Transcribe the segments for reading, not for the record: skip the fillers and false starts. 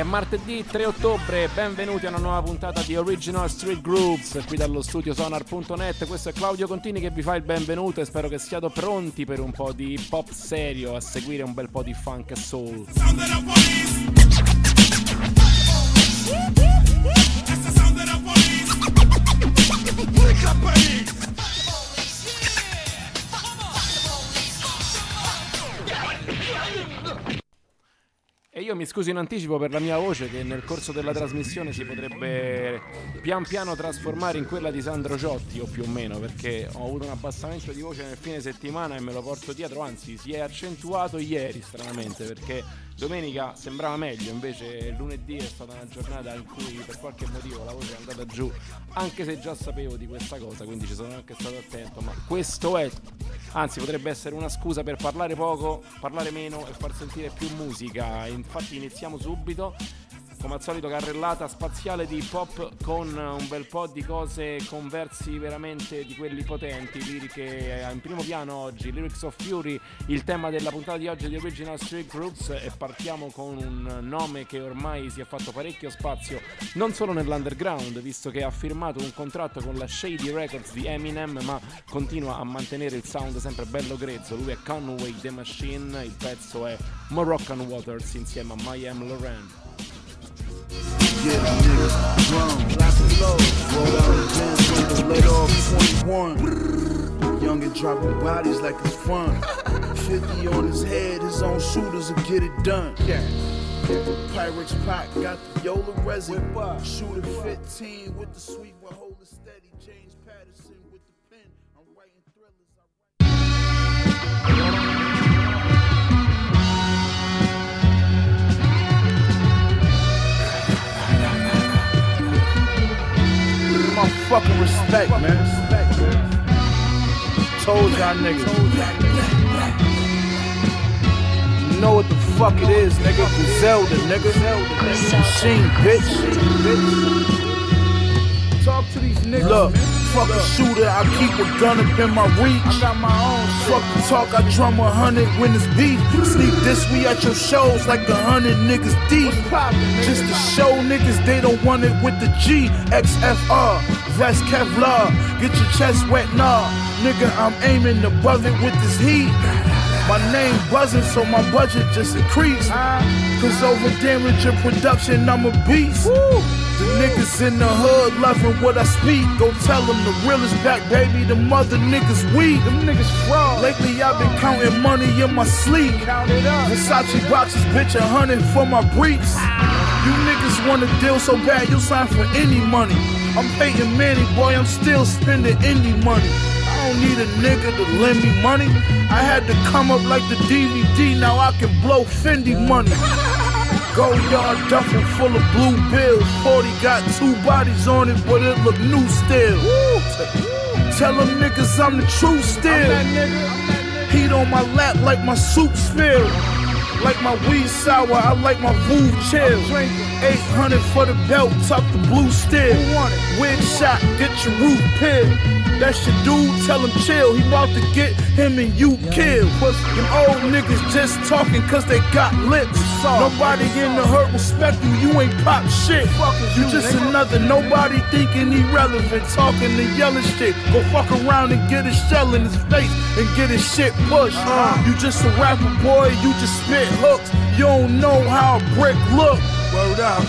È martedì 3 ottobre, benvenuti a una nuova puntata di Original Street Grooves qui dallo studio Sonar.net. Questo è Claudio Contini che vi fa il benvenuto e spero che siate pronti per un po' di pop serio, a seguire un bel po' di funk e soul. E io mi scuso in anticipo per la mia voce che nel corso della trasmissione si potrebbe pian piano trasformare in quella di Sandro Ciotti o più o meno, perché ho avuto un abbassamento di voce nel fine settimana e me lo porto dietro, anzi si è accentuato ieri stranamente perché domenica sembrava meglio, invece lunedì è stata una giornata in cui per qualche motivo la voce è andata giù, anche se già sapevo di questa cosa, quindi ci sono anche stato attento, ma questo è, anzi potrebbe essere una scusa per parlare poco, parlare meno e far sentire più musica. Infatti iniziamo subito, come al solito carrellata spaziale di pop con un bel po' di cose con versi veramente di quelli potenti, liriche in primo piano oggi, Lyrics of Fury, il tema della puntata di oggi di Original Street Groups, e partiamo con un nome che ormai si è fatto parecchio spazio non solo nell'underground, visto che ha firmato un contratto con la Shady Records di Eminem, ma continua a mantenere il sound sempre bello grezzo. Lui è Conway the Machine, il pezzo è Moroccan Waters insieme a Mayhem Lauren. Yeah, niggas drunk. Roll out the Benz, don't let off 21. Young and dropping bodies like it's fun. 50 on his head, his own shooters will get it done. Yeah. Pyrex pot got the Yola resin. Shooter 15 with the sweet one, hold it steady. James Patterson with the pen. I'm writing thrillers. My fucking respect, man. Told y'all niggas. You know what the fuck it is, nigga. Griselda, nigga. Machine, bitch. Talk to these niggas. Look, fuck a shooter, I keep a gun up in my reach. I got my own. Fuck the talk, I drum 100 when it's beef. Sneak this, we at your shows like 100 niggas deep. Just to show niggas they don't want it with the G. XFR, vest Kevlar, get your chest wet, nah. Nigga, I'm aiming above it with this heat. My name buzzing, so my budget just increased. Cause over damage in production, I'm a beast. The niggas in the hood loving what I speak. Go tell them the real is back, baby. The mother niggas weak. Them niggas fraud. Lately I've been counting money in my sleep. Count it up. Versace boxes, bitch, 100 for my briefs. You niggas want a deal so bad, you'll sign for any money. I'm Peyton Manning, boy, I'm still spending any money. I don't need a nigga to lend me money. I had to come up like the DVD, now I can blow Fendi money. Go yard duffel full of blue bills. 40 got 2 bodies on it, but it look new still. Tell them niggas I'm the truth still. Heat on my lap like my soup spill. Like my weed sour, I like my Vouv chill. 800 for the belt, tuck the blue steel. Wig shot, get your roof peeled. That's your dude, tell him chill. He about to get him and you killed. Them old niggas just talking cause they got lips. Nobody in the hood respect you, you ain't pop shit. You just another nobody thinking irrelevant. Talking and yelling shit. Go fuck around and get a shell in his face and get his shit pushed. You just a rapper boy, you just spit hooks. You don't know how a brick look. Word out.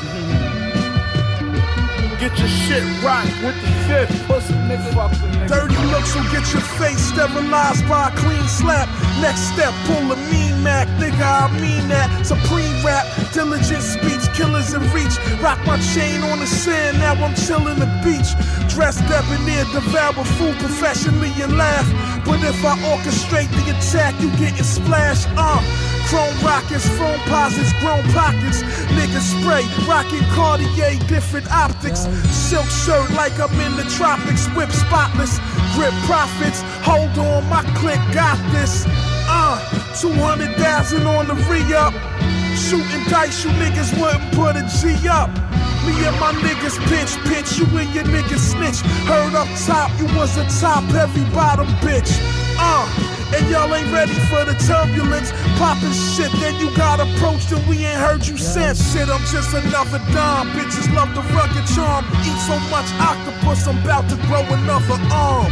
Get your shit right with the fifth, pussy nigga. Dirty looks will get your face sterilized by a clean slap. Next step, pull a mean Mac, nigga, I mean that. Supreme rap, diligent speech, killers in reach. Rock my chain on the sand, now I'm chillin' the beach. Dressed debonair, devour food professionally and laugh. But if I orchestrate the attack, you getting splashed, Chrome rockets, phone posits, grown pockets. Niggas spray, rockin' Cartier, different optics. Silk shirt like I'm in the tropics, whip spotless. Grip profits, hold on, my clique got this. 200,000 on the re-up. Shooting dice, you niggas wouldn't put a G up. Me and my niggas pitch, you and your niggas snitch. Heard up top, you was a top heavy bottom bitch. and y'all ain't ready for the turbulence. Poppin' shit, then you got approached and we ain't heard you since. Shit, I'm just another dime. Bitches love the rugged charm. Eat so much octopus, I'm about to grow another arm.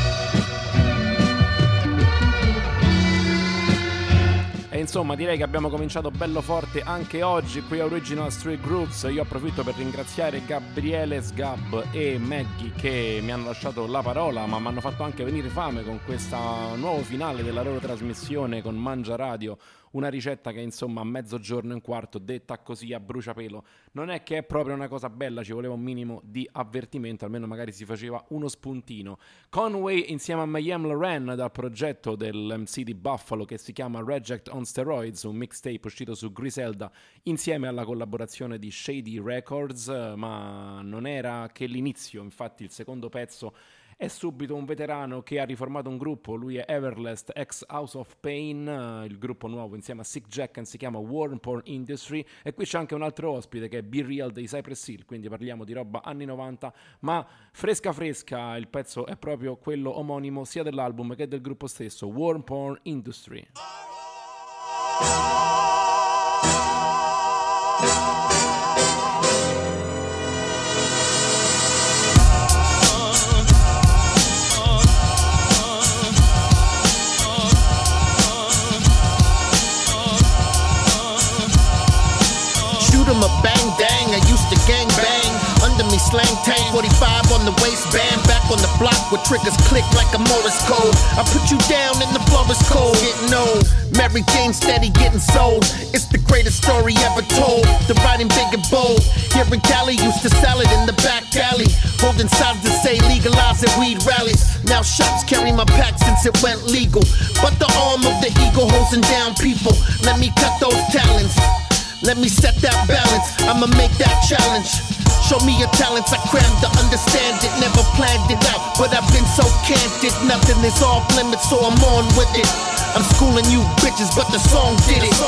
E insomma direi che abbiamo cominciato bello forte anche oggi qui a Original Street Grooves. Io approfitto per ringraziare Gabriele Sgab e Maggie che mi hanno lasciato la parola, ma mi hanno fatto anche venire fame con questo nuovo finale della loro trasmissione con Mangia Radio. Una ricetta che insomma a mezzogiorno e un quarto, detta così a bruciapelo, non è che è proprio una cosa bella, ci voleva un minimo di avvertimento, almeno magari si faceva uno spuntino. Conway insieme a Mayhem Loren dal progetto dell'MC di Buffalo che si chiama Reject on Steroids, un mixtape uscito su Griselda insieme alla collaborazione di Shady Records, ma non era che l'inizio, infatti il secondo pezzo è subito un veterano che ha riformato un gruppo, lui è Everlast, ex House of Pain, il gruppo nuovo insieme a Sick Jack si chiama War Porn Industry, e qui c'è anche un altro ospite che è Be Real dei Cypress Hill, quindi parliamo di roba anni 90, ma fresca fresca, il pezzo è proprio quello omonimo sia dell'album che del gruppo stesso, War Porn Industry. A bang dang, I used to gang bang. Under me slang tank, 45 on the waistband. Back on the block where triggers click like a Morse code. I put you down and the floor is cold. Getting old, Mary Jane steady getting sold. It's the greatest story ever told. The writing big and bold. Here in Cali, used to sell it in the back alley. Holding signs that say legalize it, weed rallies. Now shops carry my pack since it went legal. But the arm of the eagle hosing down people. Let me cut those talents. Let me set that balance, I'ma make that challenge. Show me your talents, I crammed to understand it. Never planned it out, but I've been so candid. Nothing is off limits, so I'm on with it. I'm schooling you bitches, but the song did it.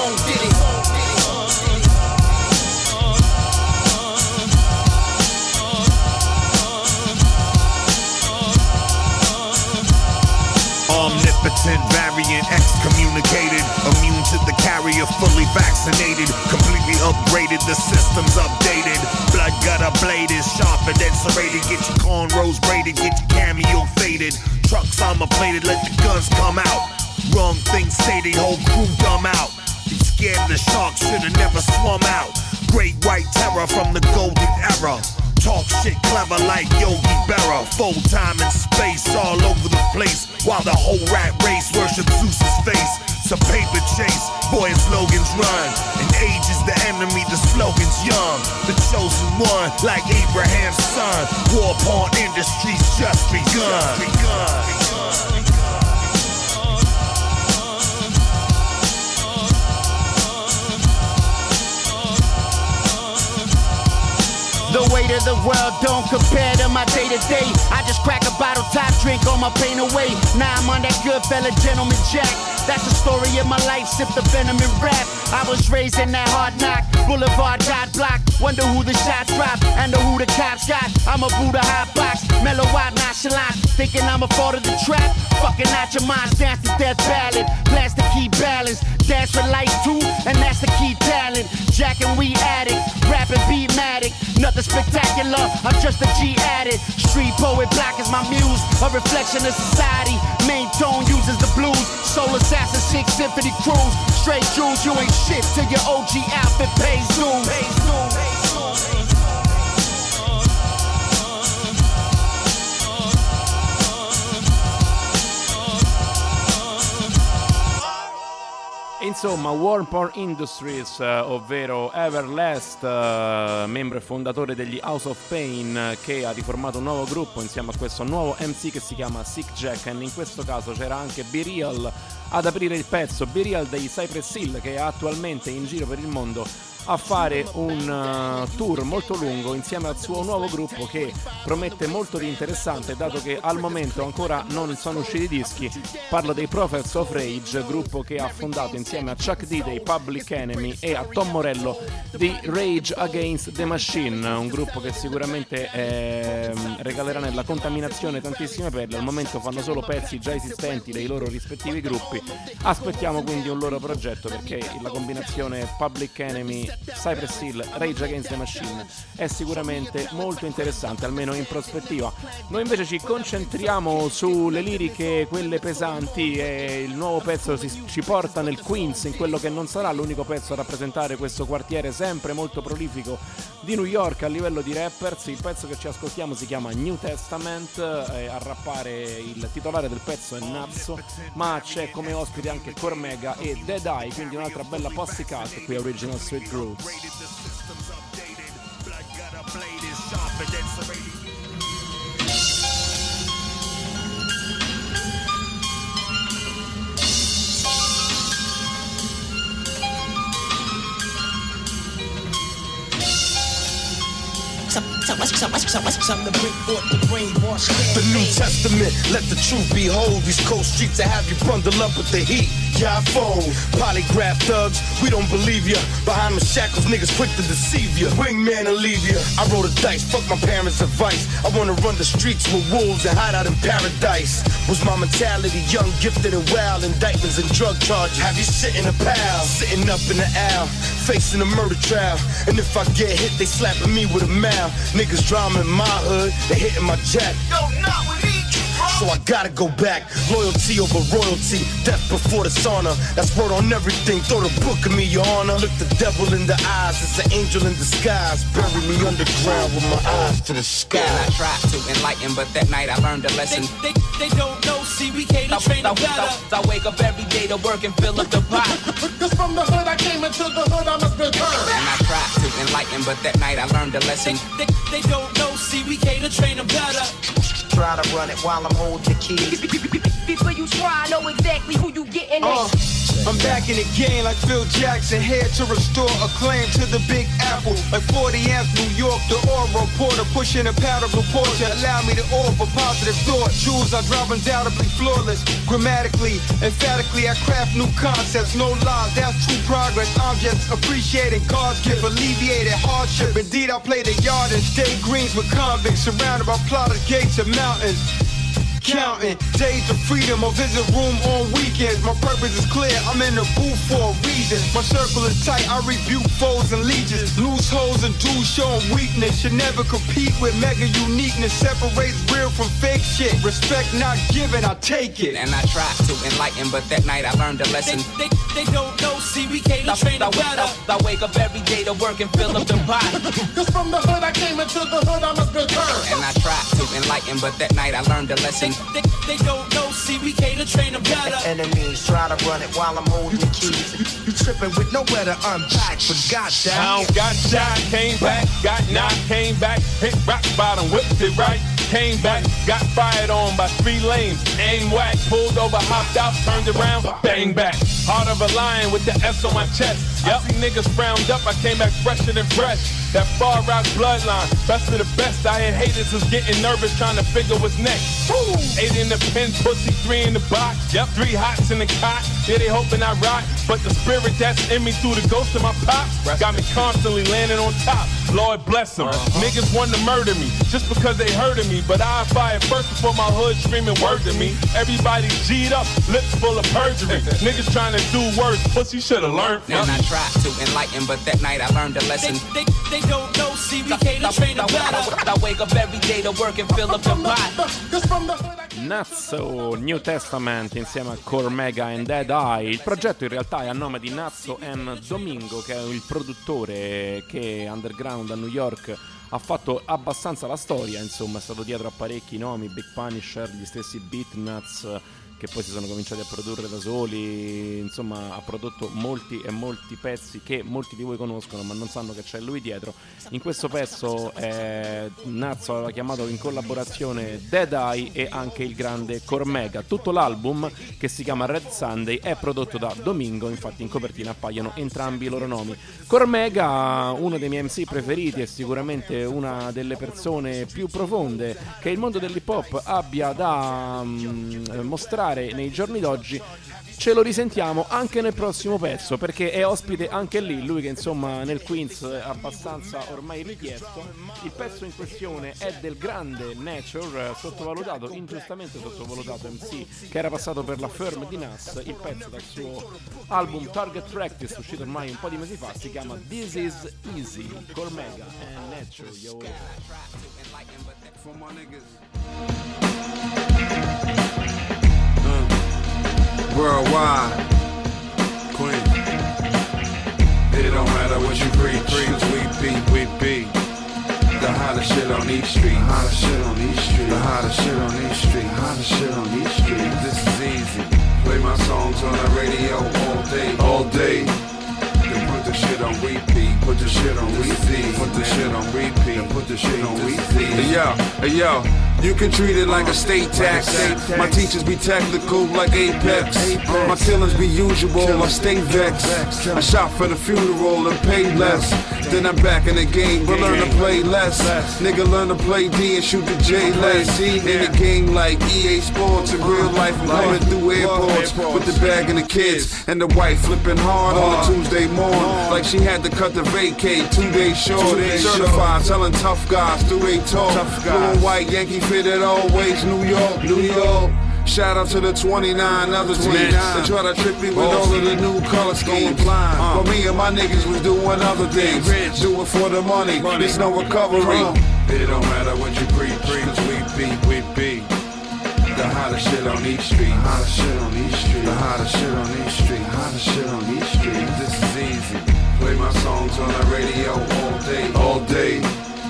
Omnipotent, variant, excommunicated, immune to the carrier, fully vaccinated, completely upgraded, the system's updated. Blood gutter bladed, sharper than serrated. Get your cornrows braided, get your cameo faded. Trucks armor plated, let the guns come out. Wrong thing stated, whole crew dumb out. They scared of the shark, should've never swum out. Great white terror from the golden era. Talk shit clever like Yogi Berra. Full time in space all over the place, while the whole rat race worships Zeus's face. It's a paper chase, boy and slogans run. And age is the enemy, the slogan's young. The chosen one, like Abraham's son. War porn industry's just begun. The weight of the world don't compare to my day-to-day. I just crack a bottle top, drink all my pain away. Now I'm on that good fella gentleman Jack. That's the story of my life, sip the venom and rap. I was raised in that hard knock, boulevard got blocked. Wonder who the shots dropped, and who the cops got. I'm a Buddha hot box, mellow out nonchalant. Thinking I'm a part of the trap, fucking out your minds. Dance the death ballad, blast the key balance. Dance for life too, and that's the key talent. Jack and we addict, rapping beatmatic. Nothing spectacular, I'm just a G added. Street poet, black is my muse, a reflection of society. Main tone uses the blues, soul assassin, 6 symphony cruise. Straight jewels, you ain't shit till your OG outfit pays dues. Insomma, War Porn Industries, ovvero Everlast, membro e fondatore degli House of Pain, che ha riformato un nuovo gruppo insieme a questo nuovo MC che si chiama Sick Jack, e in questo caso c'era anche Be Real ad aprire il pezzo. Be Real dei Cypress Hill, che è attualmente in giro per il mondo a fare un tour molto lungo insieme al suo nuovo gruppo che promette molto di interessante, dato che al momento ancora non sono usciti dischi. Parlo dei Prophets of Rage, gruppo che ha fondato insieme a Chuck D dei Public Enemy e a Tom Morello di Rage Against the Machine, un gruppo che sicuramente regalerà nella contaminazione tantissime perle. Al momento fanno solo pezzi già esistenti dei loro rispettivi gruppi. Aspettiamo quindi un loro progetto, perché la combinazione Public Enemy, Cypress Hill, Rage Against the Machine è sicuramente molto interessante, almeno in prospettiva. Noi invece ci concentriamo sulle liriche, quelle pesanti, e il nuovo pezzo ci porta nel Queens, in quello che non sarà l'unico pezzo a rappresentare questo quartiere sempre molto prolifico di New York a livello di rappers. Il pezzo che ci ascoltiamo si chiama New Testament, a rappare il titolare del pezzo è Nazzo, ma c'è come ospite anche Cormega e Dead Eye, quindi un'altra bella posse cut qui a Original Street Grooves. The New Testament, let the truth behold. These cold streets that have you bundle up with the heat. Yeah, I fold. Polygraph thugs, we don't believe ya. Behind the shackles, niggas quick to deceive ya. Wingman will leave ya. I roll the dice, fuck my parents' advice. I wanna run the streets with wolves and hide out in paradise. Was my mentality young, gifted and wild? Indictments and drug charges have you sitting a pal, sitting up in the aisle, facing a murder trial. And if I get hit, they slapping me with a mouth. Niggas drama in my hood, they hitting my jack. Yo, not with me. So I gotta go back. Loyalty over royalty, death before dishonor. That's word on everything. Throw the book of me, your honor. Look the devil in the eyes, it's an angel in disguise. Bury me underground with my eyes to the sky. Yeah, I tried to enlighten, but that night I learned a lesson. They don't know, see, we came to train them better. I wake up every day to work and fill up the pot. Cause from the hood I came into the hood I must return. And I tried to enlighten, but that night I learned a lesson. They don't know, see, we came to train them better. Try to run it while I'm holding the keys. Before you try, know exactly who you getting at. I'm back in the game like Phil Jackson, here to restore a claim to the Big Apple. Like 40 amps, New York, the oral reporter, pushing a powder report to allow me to offer positive thought. Jewels I drop undoubtedly flawless. Grammatically, emphatically, I craft new concepts, no lies, that's true progress. I'm just appreciating God's gift, alleviated hardship. Indeed, I play the yard and stay greens with convicts, surrounded by plotters, gates, and mountains. Counting days of freedom or visit room on weekends. My purpose is clear, I'm in the booth for a reason. My circle is tight, I rebuke foes and legions. Loose hoes and dudes showing weakness. Should never compete with mega uniqueness. Separates real from fake shit. Respect not given, I take it. And I tried to enlighten, but that night I learned a lesson. They don't know, see, we came to train them better. I wake up every day to work and fill up the pot. Cause from the hood I came into the hood I must return. And I tried to enlighten, but that night I learned a lesson. They don't know, see, we came to train them better. Enemies try to run it while I'm holding the keys. You tripping with nowhere to unpack, but goddamn. Got shot, came back, got knocked, came back, hit rock bottom, whipped it right. Came back, got fired on by 3 lanes. Aim whack, pulled over, hopped out, turned around, bang back. Heart of a lion with the S on my chest. I see niggas frowned up, I came back fresher than fresh. That far out bloodline, best of the best. I had haters who's getting nervous trying to figure what's next. 8 in the pen, pussy, 3 in the box. 3 hots in the cot, yeah, they hoping I rock. But the spirit that's in me through the ghost of my pops got me constantly landing on top. Lord bless them. Niggas want to murder me just because they heard of me. But I fired first before my hood screaming word to me. Everybody G'd up, lips full of perjury. Niggas trying to do worse, pussy should've learned from me. And I tried to enlighten, but that night I learned a lesson. They don't know, see, we came to train them better. I wake up every day to work and fill up the pot. Nazzo, New Testament insieme a Cormega and Dead Eye. Il progetto in realtà è a nome di Nazzo and Domingo, che è il produttore che underground a New York ha fatto abbastanza la storia, insomma è stato dietro a parecchi nomi, Big Punisher, gli stessi Beatnuts, che poi si sono cominciati a produrre da soli, insomma ha prodotto molti e molti pezzi che molti di voi conoscono ma non sanno che c'è lui dietro. In questo pezzo Nazzo aveva chiamato in collaborazione Dead Eye e anche il grande Cormega. Tutto l'album, che si chiama Red Sunday, è prodotto da Domingo, infatti in copertina appaiono entrambi i loro nomi. Cormega, uno dei miei MC preferiti, è sicuramente una delle persone più profonde che il mondo dell'hip hop abbia da mostrare nei giorni d'oggi. Ce lo risentiamo anche nel prossimo pezzo, perché è ospite anche lì, lui che insomma nel Queens è abbastanza ormai richiesto. Il pezzo in questione è del grande Nature, sottovalutato, ingiustamente sottovalutato MC, che era passato per la firm di Nas. Il pezzo dal suo album Target Practice, uscito ormai un po' di mesi fa, si chiama This Is Easy, Cormega and Nature, yo. Worldwide, Queen. It don't matter what you preach, cause we be the hottest shit on each street. Hottest shit on each street. The hottest shit on each street. Hottest shit on each street. This is easy. Play my songs on the radio all day. Then put the shit on repeat. Put the shit on repeat. Put the shit on repeat. And put the shit on repeat. Hey yo. You can treat it like a state tax. My teachers be technical like Apex. My killers be usual, I stay vexed. I shop for the funeral and pay less. Then I'm back in the game, but learn to play less. Nigga learn to play D and shoot the J less. In the game like EA Sports. In real life I'm coming through airports with the bag and the kids. And the wife flipping hard on a Tuesday morning. Like she had to cut the vacate 2 days short. Certified, telling tough guys through they talk. Blue and white Yankee fitted always, New York, New York. Shout out to the 29 other teams that try to trick me with all of the new color schemes. But me and my niggas was doing other things. Do it for the money, there's no recovery. It don't matter what you preach, cause we be the hottest shit on each street. Hottest shit on each street. The hottest shit on each street. Hottest shit on each street. This is easy. Play my songs on the radio all day.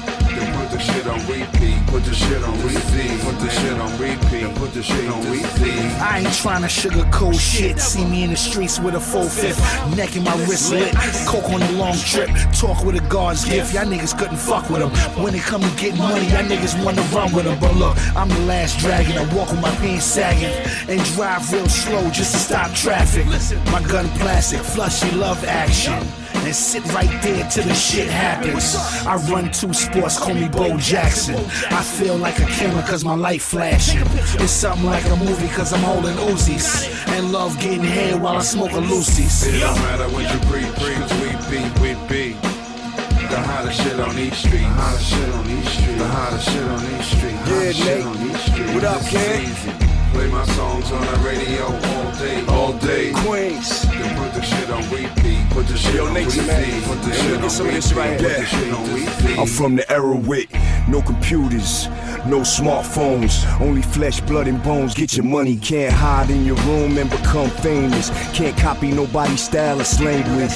Put the shit on repeat, put the shit on repeat, put the shit on repeat, put the shit on repeat. I ain't tryna sugarcoat shit. See me in the streets with a 4/5, neck in my wrist lit, coke on a long trip, talk with a God's gift. Y'all niggas couldn't fuck with them. When it come to getting money, y'all niggas wanna run with them. But look, I'm the last dragon. I walk with my pants sagging and drive real slow just to stop traffic. My gun plastic, flushy love action. And sit right there till the shit happens. I run 2 sports, call me Bo Jackson. I feel like a killer cause my light flashing. It's something like a movie cause I'm holding Uzis. And love getting head while I smoke a Lucy's. It don't matter what you preach, cause we be the hottest shit on each street. Hottest shit on each street. The hottest shit on each street. Yeah, Nate. What up, kid? Play my songs on the radio all day. Queens. Then put the shit on repeat. Put the shit on repeat. Put the shit on repeat. Put the shit on repeat. I'm from the era with no computers, no smartphones, only flesh, blood, and bones. Get your money, can't hide in your room and become famous. Can't copy nobody's style or language.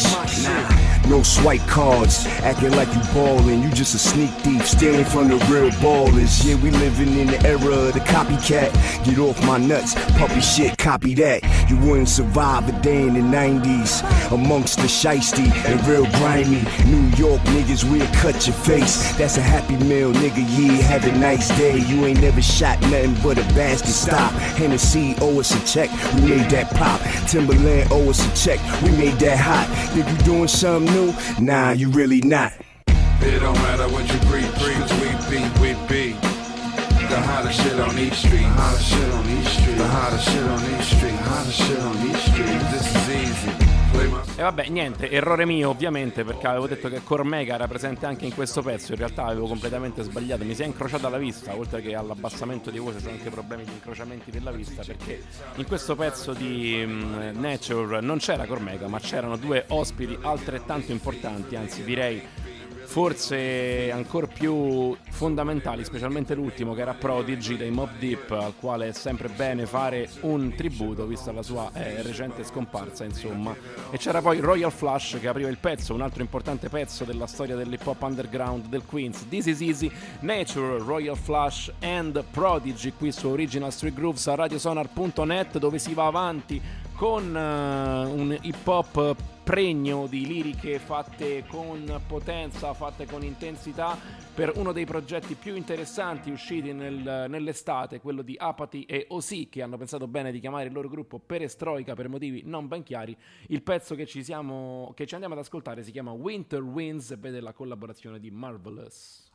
No swipe cards, acting like you ballin'. You just a sneak thief, stealing from the real ballers. Yeah, we living in the era of the copycat. Get off my nuts, puppy shit, copy that. You wouldn't survive a day in the 90s. Amongst the shiesty and real grimy New York niggas, we'll cut your face. That's a Happy Meal, nigga, yeah, have a nice day. You ain't never shot nothing but a basket stop. Hennessy owe us a check, we made that pop. Timberland owe us a check, we made that hot. Think you doing something new? Nah, you really not. It don't matter what you preach, cause we be the hottest shit on each street. Hottest shit on each street. The hottest shit on each street. Hottest shit on each street. This is easy. E vabbè, niente, errore mio ovviamente, perché avevo detto che Cormega era presente anche in questo pezzo. In realtà avevo completamente sbagliato, mi si è incrociata la vista. Oltre che all'abbassamento di voce c'ho anche problemi di incrociamenti della vista, perché in questo pezzo di Nature non c'era Cormega, ma c'erano 2 ospiti altrettanto importanti, anzi direi forse ancora più fondamentali, specialmente l'ultimo che era Prodigy dei Mobb Deep, al quale è sempre bene fare un tributo vista la sua recente scomparsa, insomma. E c'era poi Royal Flush che apriva il pezzo, un altro importante pezzo della storia dell'hip hop underground del Queens. This is Easy, Nature, Royal Flush and Prodigy qui su Original Street Grooves a radiosonar.net, dove si va avanti con un hip hop pregno di liriche fatte con potenza, fatte con intensità, per uno dei progetti più interessanti usciti nell'estate, quello di Apathy e OC, che hanno pensato bene di chiamare il loro gruppo Perestroika per motivi non ben chiari. Il pezzo che ci andiamo ad ascoltare si chiama Winter Winds e vede la collaborazione di Marvelous.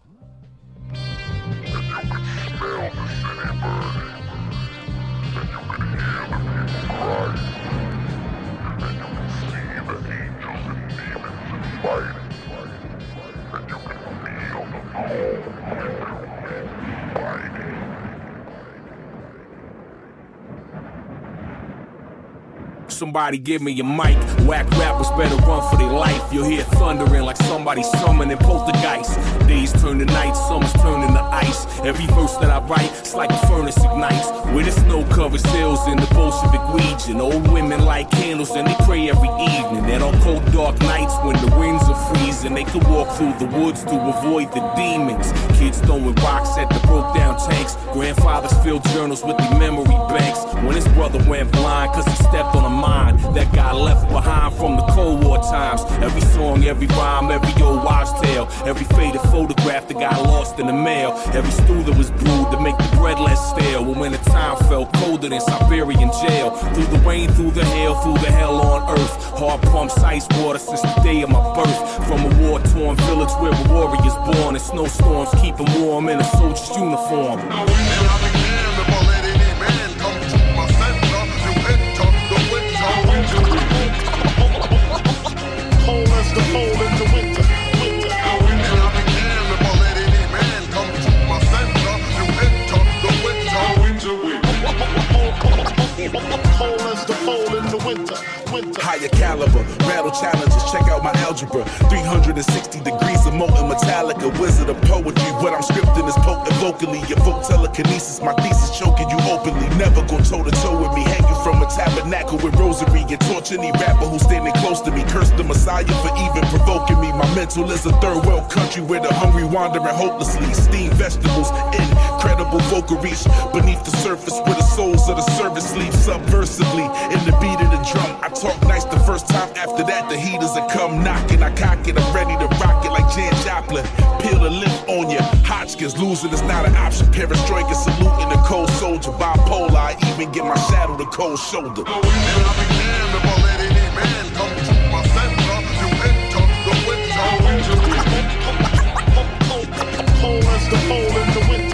Somebody give me a mic. Whack rappers better run for their life. You'll hear thundering like somebody summoning poltergeist. Days turn to nights, summers turn into ice. Every verse that I write, it's like a furnace ignites. Where the snow covers hills in the Bolshevik region. Old women light candles and they pray every evening. And on cold dark nights when the winds are freezing, they can walk through the woods to avoid the demons. Kids throwing rocks at the broke down tanks. Grandfathers fill journals with their memory banks. When his brother went blind cause he stepped on a mine that got left behind from the Cold War times. Every song, every rhyme, every old wives' tale. Every faded photograph that got lost in the mail. Every stew that was brewed to make the bread less stale. When the time felt colder than Siberian jail. Through the rain, through the hail, through the hell on earth. Hard pumps, ice water since the day of my birth. From a war-torn village where a warrior's born. And snowstorms keep him warm in a soldier's uniform. Cold as the cold in the winter. Cold as the cold in the winter. Higher caliber, battle challenges, check out my algebra. 360 degrees of molten metallic, a wizard of poetry. What I'm scripting is potent vocally. Evoke telekinesis, my thesis choking you openly. Never go toe to toe with me, hanging from a tabernacle with rosary and torch any rapper who's standing close to me. Curse the Messiah for even provoking me. My mental is a third world country where the hungry wandering hopelessly. Steamed vegetables, incredible vocal reach beneath the surface where the souls of the service sleep subversively in the beat of the drum. I talk nice the first time, after that the heaters will come knocking. I cock it, I'm ready to rock it like Jan Joplin. Peel the lip on ya, Hotchkiss, losing is not an option. Perestroika saluting the cold soldier. Bipolar, I even get my shadow the cold shoulder. Cold as the cold in the winter.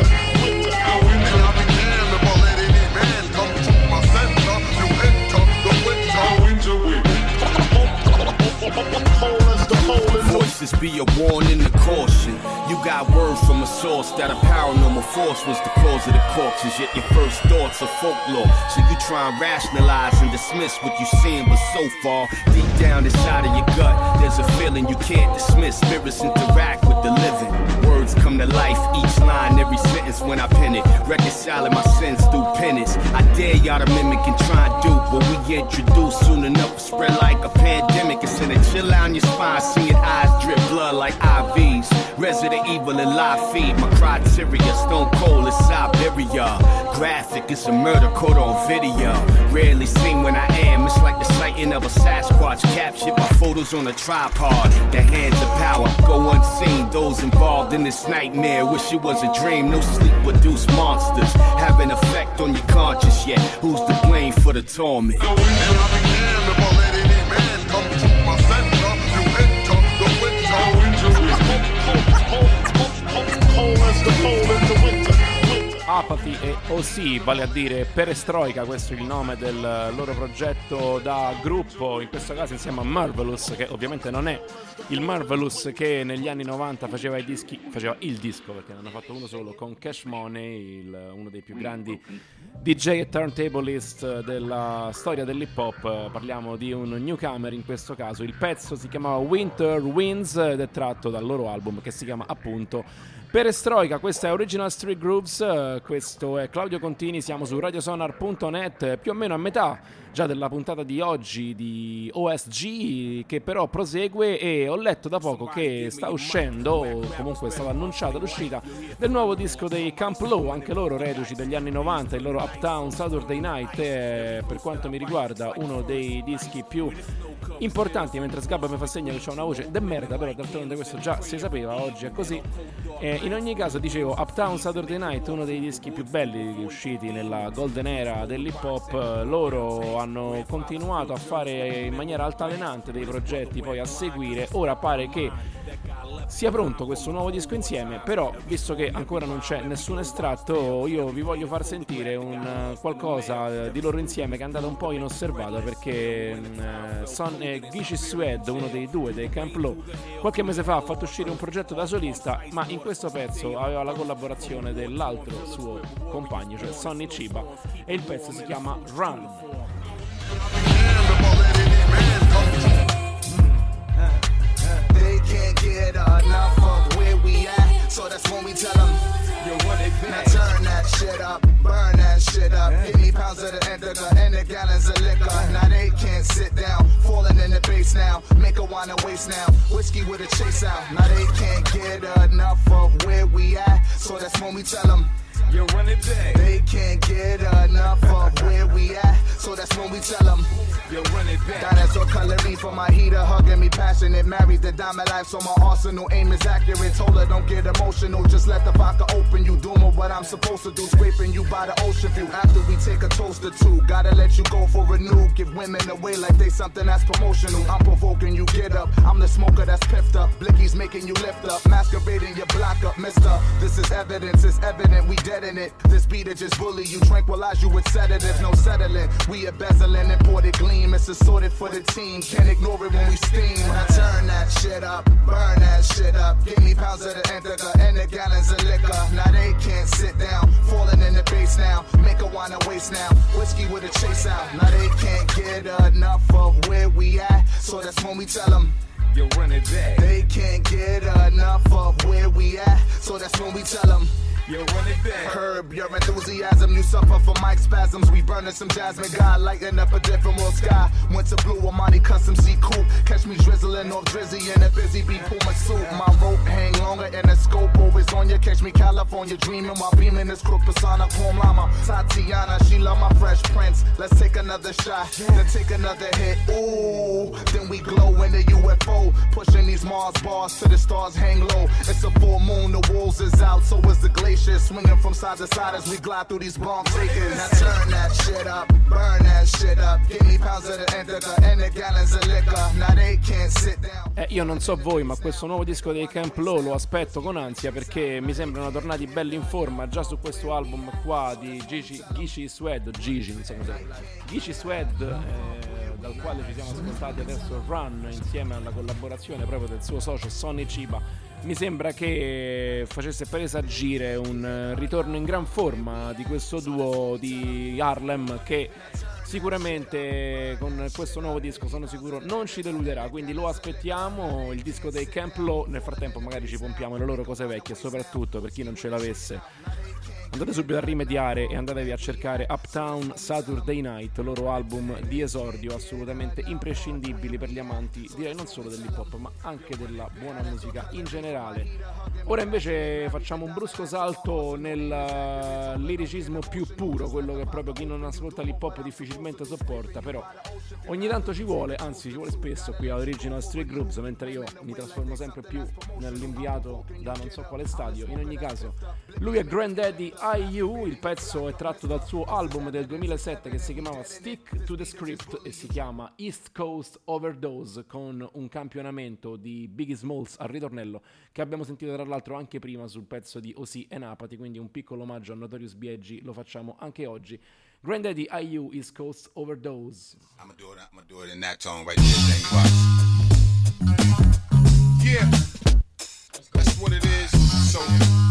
Voices be a warning, a caution. You got word from a source that a paranormal force was the cause of the corpses. Yet your first thoughts are folklore. So you try and rationalize and dismiss what you seen, but so far, deep down inside of your gut, there's a feeling you can't dismiss. Spirits interact with the living. Words come to life, each line, every sentence when I pen it. Reconciling my sins through penance. I dare y'all to mimic and try and do what we introduce. Soon enough, spread like a pandemic. It's in a chill out on your spine, seeing eyes drip blood like IVs. Resident Evil and live feed. My criteria, stone cold is Siberia. Graphic, it's a murder caught on video. Rarely seen when I am. It's like the sighting of a Sasquatch captured by photos on a tripod. The hands of power go unseen. Those involved in this nightmare wish it was a dream. No sleep produce monsters. Have an effect on your conscience yet. Who's to blame for the torment? Apathy e OC, vale a dire Perestroika, questo è il nome del loro progetto da gruppo, in questo caso insieme a Marvelous, che ovviamente non è il Marvelous che negli anni 90 faceva il disco, perché ne hanno fatto uno solo, con Cash Money, uno dei più grandi DJ e turntablist della storia dell'hip hop. Parliamo di un newcomer in questo caso. Il pezzo si chiamava Winter Winds ed è tratto dal loro album che si chiama appunto Perestroika. Questa è Original Street Grooves, questo è Claudio Contini, siamo su radiosonar.net, più o meno a metà già della puntata di oggi di OSG, che però prosegue, e ho letto da poco che sta uscendo, o comunque è stata annunciata l'uscita del nuovo disco dei Camp Lo, anche loro reduci degli anni 90, il loro Uptown Saturday Night è, per quanto mi riguarda, uno dei dischi più importanti, mentre Sgabba mi fa segno che c'è una voce de merda, però d'altronde questo già si sapeva, oggi è così. In ogni caso, dicevo, Uptown Saturday Night, uno dei dischi più belli usciti nella golden era dell'hip hop. Loro hanno continuato a fare in maniera altalenante dei progetti poi a seguire. Ora pare che sia pronto questo nuovo disco insieme, però visto che ancora non c'è nessun estratto, io vi voglio far sentire un qualcosa di loro insieme che è andato un po' inosservato, perché Geechee Suede, uno dei due dei Camp Lo, qualche mese fa ha fatto uscire un progetto da solista, ma in questo pezzo aveva la collaborazione dell'altro suo compagno, cioè Sonny Chiba, e il pezzo si chiama Run. They can't get enough of where we at, so that's when we tell them, yo, run it back. Now turn that shit up, burn that shit up. Give me pounds of the indica and the gallons of liquor. Now they can't sit down, falling in the bass now. Make a wine and waste now, whiskey with a chase out. Now they can't get enough of where we at, so that's when we tell them, yo, run it back. They can't get enough of where we at, so that's when we tell them, yo, run it back. Dinosaur coloring for my heater, hugging me passionate. Married the diamond life, so my arsenal aim is accurate. Told her don't get emotional, just let the vodka open. You doing what I'm supposed to do, scraping you by the ocean view. After we take a toast or two, gotta let you go for a new. Give women away like they something that's promotional. I'm provoking you, get up. I'm the smoker that's piffed up. Blicky's making you lift up, masquerading your block up, mister. This is evidence, it's evident, we dead in it. This beat it just bully you, tranquilize you with sedatives, no settling. We embezzling imported gleam, it's assorted for the team. Can't ignore it when we steam. Now turn that shit up, burn that shit up. Give me pounds of the indica and the gallons of liquor. Now they can't sit down, falling in the bass now. Make a wine and waste now, whiskey with a chase out. Now they can't get enough of where we at, so that's when we tell them, yo, run it back. They can't get enough of where we at, so that's when we tell them, yo, run it back. Curb your enthusiasm, you suffer from mic spasms. We burning some jasmine, God lighting up a different world sky. Went to blue, Armani custom C coupe. Catch me drizzling off Drizzy in a busy bee Puma suit. My rope hang longer and the scope always on you. Catch me California dreaming while beaming this crook persona. Quom Llama, Tatiana, she love my Fresh Prince. Let's take another shot, then take another hit. Ooh, then we glow in the UFO. Pushing these Mars bars till the stars hang low. It's a full moon, the wolves is out, so is the glacier. Swinging from side to side as we glide through these bomb takers. Now turn that shit up, burn that shit up. Give me pounds of the indica and the gallons of liquor. Now they can't sit down. Io non so voi, ma questo nuovo disco dei Camp Lo lo aspetto con ansia, perché mi sembrano tornati belli in forma già su questo album qua di Geechee Suede, Geechee Suede, dal quale ci siamo ascoltati adesso Run, insieme alla collaborazione proprio del suo socio Sonny Chiba. Mi sembra che facesse presagire un ritorno in gran forma di questo duo di Harlem, che sicuramente con questo nuovo disco, sono sicuro, non ci deluderà, quindi lo aspettiamo, il disco dei Camp Lo. Nel frattempo magari ci pompiamo le loro cose vecchie, e soprattutto per chi non ce l'avesse, andate subito a rimediare e andatevi a cercare Uptown Saturday Night, loro album di esordio, assolutamente imprescindibili per gli amanti, direi non solo dell'hip hop ma anche della buona musica in generale. Ora invece facciamo un brusco salto nel liricismo più puro, quello che proprio chi non ascolta l'hip hop difficilmente sopporta, però ogni tanto ci vuole, anzi ci vuole spesso qui a Original Street Grooves, mentre io mi trasformo sempre più nell'inviato da non so quale stadio. In ogni caso, lui è Granddaddy IU, il pezzo è tratto dal suo album del 2007 che si chiamava Stick to the Script e si chiama East Coast Overdose, con un campionamento di Biggie Smalls al ritornello che abbiamo sentito tra l'altro l'altro anche prima sul pezzo di O.C. and Apathy, quindi un piccolo omaggio a Notorious B.I.G. lo facciamo anche oggi. Granddaddy IU, East Coast Overdose. I'm gonna do it in that tone right there, Danny Watts. Yeah, that's what it is. So,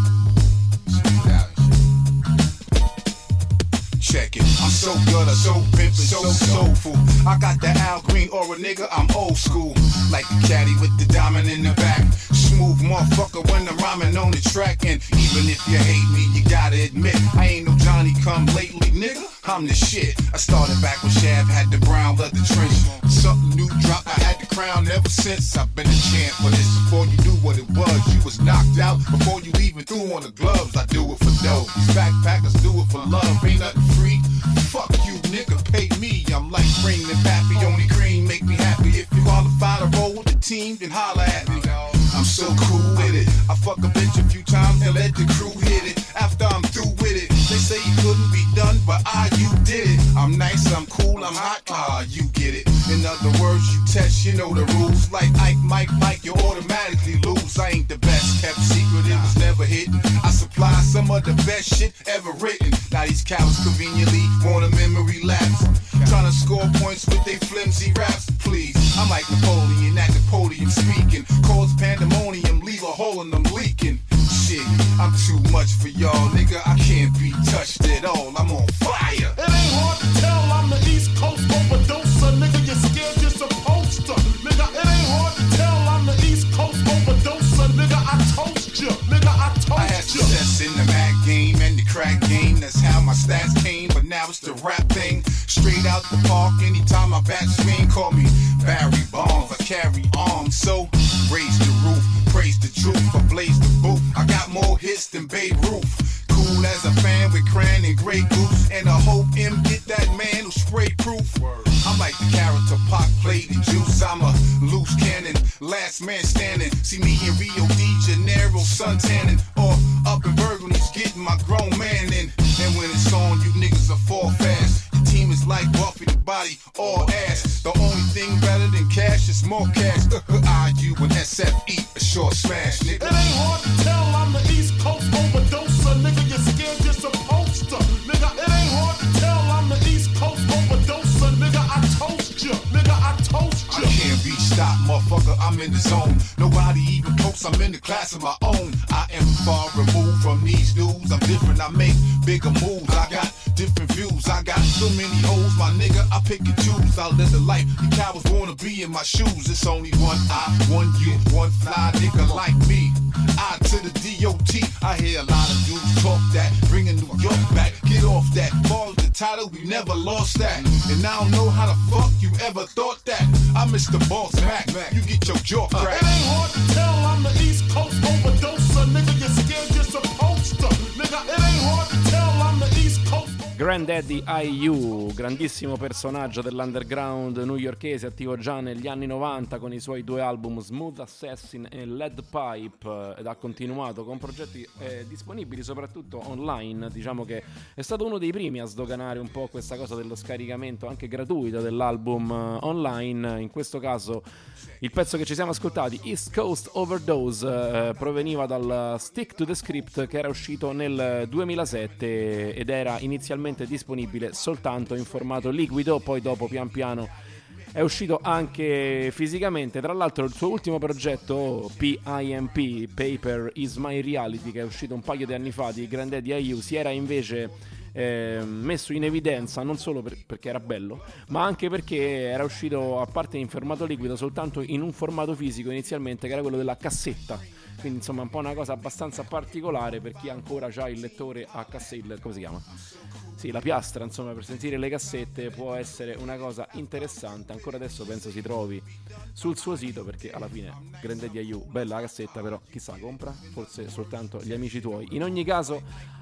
check it. I'm so good, so pimpin', so soulful. I got the Al Green aura, nigga, I'm old school. Like the caddy with the diamond in the back. Smooth motherfucker when I'm rhyming on the track. And even if you hate me, you gotta admit, I ain't no Johnny come lately, nigga. I'm the shit. I started back when Shav had the brown leather trench. Something new dropped, I had the crown ever since. I've been a champ for this. Before you knew what it was, you was knocked out. Before you even threw on the gloves, I do it for dough. These backpackers do it for love, ain't nothing free. Fuck you, nigga, pay me. I'm like Green and Pappy, only green make me happy. If you qualify to roll with the team, then holla at me. I'm so cool with it. I fuck a bitch a few times and let the crew hit it. After I'm through with it, they say it couldn't be done, but you did it. I'm nice, I'm cool, I'm hot, you get it. In other words, you test, you know the rules. Like Ike, Mike, you automatically lose. I ain't the best kept secret, it was never hidden. I supply some of the best shit ever written. Now these cowards conveniently want a memory lapse. Tryna score points with they flimsy raps, please. I'm like Napoleon at the podium speaking. Cause pandemonium, leave a hole in them leaking. Shit, I'm too much for y'all, nigga. I can't be touched at all. I'm on fire. It ain't hard to tell I'm the East Coast overdoser, nigga. You're scared, you're supposed to, nigga. It ain't hard to tell I'm the East Coast overdoser, nigga. I toast you, nigga. I toast you. I had success in the mag game and the crack game. That's how my stats came, but now it's the rap thing. Straight out the park, anytime I bat swing, call me Barry Bonds. I carry arms, so raise the roof, praise the truth, I blaze the booth. I got more hits than Babe Ruth. Cool as a fan with Cran and Grey Goose, and I hope M get that man who's spray proof. I'm like the character Pac played in Juice. I'm a loose cannon, last man standing. See me in Rio de Janeiro, suntanning, or up in Burgundy's getting my grown man in. And when it's on, you niggas are fall fast. Your team is like Buffy the Body, all ass. The only thing better than cash is more cash. IU and SFE, a short smash, nigga. It ain't hard to tell I'm the East Coast overdoser, nigga. You're scared, you're supposed to, nigga. It ain't hard to tell I'm the East Coast overdoser, nigga. I toast you, nigga. I toast you. I can't be stopped, motherfucker. I'm in the zone. Nobody even posts. I'm in the class of my own. I am far removed from these dudes. I'm different. I make bigger moves. I got different views. I got so many hoes, my nigga. I pick and choose. I live the life. You cowards wanna be in my shoes. It's only one I, one you, one fly nigga like me. I to the DOT. I hear a lot of dudes talk that, bringing New York back. Get off that. Ball's the title, we never lost that. And I don't know how the fuck you ever thought that. I'm Mr. Boss Mac. You get your jaw cracked. It ain't hard to tell I'm the East Coast overdoser, nigga. You're scared, you're supposed to, nigga. It ain't hard to tell I'm the East Coast. Granddaddy IU, grandissimo personaggio dell'underground newyorkese, attivo già negli anni 90 con i suoi due album Smooth Assassin e Lead Pipe, ed ha continuato con progetti disponibili soprattutto online. Diciamo che è stato uno dei primi a sdoganare un po' questa cosa dello scaricamento anche gratuito dell'album online. In questo caso il pezzo che ci siamo ascoltati, East Coast Overdose, proveniva dal Stick to the Script, che era uscito nel 2007 ed era inizialmente disponibile soltanto in formato liquido, poi dopo pian piano è uscito anche fisicamente. Tra l'altro il suo ultimo progetto, PIMP, Paper Is My Reality, che è uscito un paio di anni fa, di Granddaddy IU, si era invece messo in evidenza non solo perché era bello, ma anche perché era uscito, a parte in formato liquido, soltanto in un formato fisico inizialmente, che era quello della cassetta. Quindi insomma un po' una cosa abbastanza particolare per chi ancora ha il lettore a cassetta, come si chiama? Sì, la piastra, insomma, per sentire le cassette può essere una cosa interessante. Ancora adesso penso si trovi sul suo sito, perché alla fine Granddaddy IU, bella la cassetta, però chissà, compra? Forse soltanto gli amici tuoi. In ogni caso,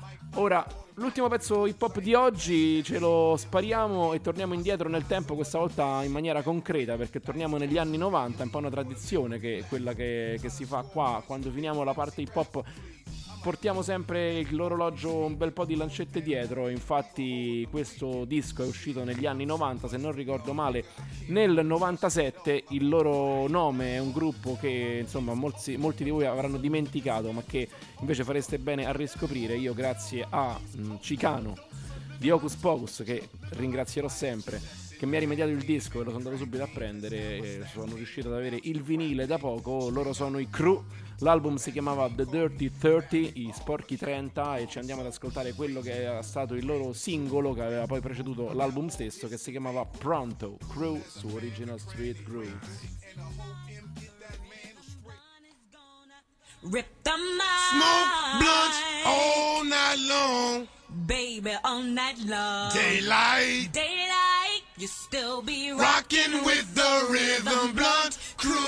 ora l'ultimo pezzo hip hop di oggi ce lo spariamo e torniamo indietro nel tempo, questa volta in maniera concreta, perché torniamo negli anni 90, è un po' una tradizione che quella che si fa qua quando finiamo la parte hip hop. portiamo sempre l'orologio un bel po' di lancette dietro. Infatti questo disco è uscito negli anni 90, se non ricordo male nel 97. Il loro nome è un gruppo che insomma molti di voi avranno dimenticato, ma che invece fareste bene a riscoprire. Io grazie a Chicano di Hocus Pocus, che ringrazierò sempre, che mi ha rimediato il disco e lo sono andato subito a prendere, e sono riuscito ad avere il vinile da poco. Loro sono i Crew, l'album si chiamava The Dirty 30, i sporchi 30, e ci andiamo ad ascoltare quello che era stato il loro singolo che aveva poi preceduto l'album stesso, che si chiamava Pronto. Crew su Original Street Grooves. Rip the mind. Smoke blunts all night long. Baby, all night long. Daylight. Daylight. You still be rocking with the Rhythm Blunt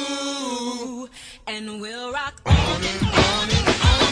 Crew. And we'll rock on and on and on